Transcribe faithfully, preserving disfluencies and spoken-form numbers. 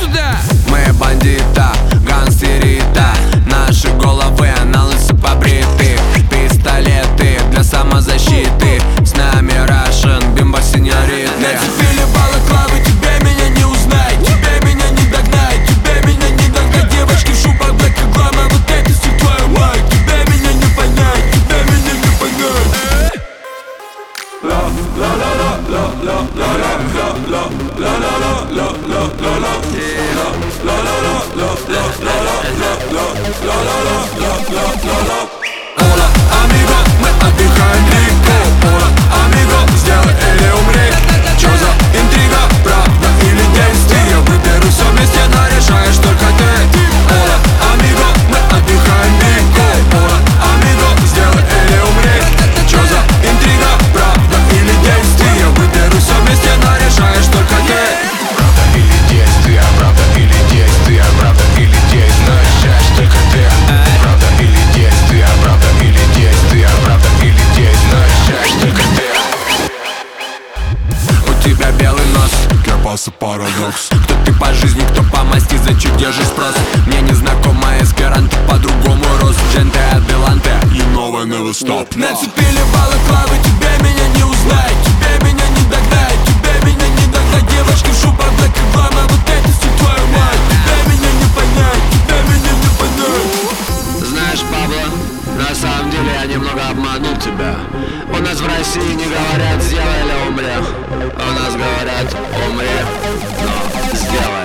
сюда! Мы бандита, гангстерита, наши головы на лысо побриты. Пистолеты для самозащиты, с нами Russian, бимбо сеньориты. Нацепили балаклавы, тебе меня не узнать, тебе меня не догнать, тебе меня не догнать. Девочки в шубах, блэк и глама, вот это все твою мать. Тебе меня не понять, тебе меня не понять. La la la la la la la la la la la la la la la la la la. Hola, amigo, мы отдыхаем легко. Hola, amigo, сделай или умри. Чё за интрига, правда или действие? Выберу все вместе, но решаешь только ты. Hola, amigo, мы отдыхаем легко. Hola, amigo, сделай или умри. Чё за интрига, правда или действие? Выберу все вместе, но решаешь только ты. Правда или действие, правда или действие, правда или действие, решаешь только ты. Правда или действие, правда или действие, правда или действие, решаешь только ты. У тебя белый нос, кирпасы парадокс. Кто ты по жизни, кто по масти, за чё держишь спрос? Мне незнакомая эсперанто, по-другому рос. Дженте аделанте, you know I never stop. Нацепили балаклавы, тебе меня не узнать, тебе меня не догнать, тебе меня не догнать. Девочки в шубах, блэк и глама, вот это все твою мать. Тебе меня не понять, тебе меня не понять. Знаешь, Пабло, на самом деле я немного обманул тебя. У нас в России не говорят «сделай или умри», у нас говорят «умри, но сделай».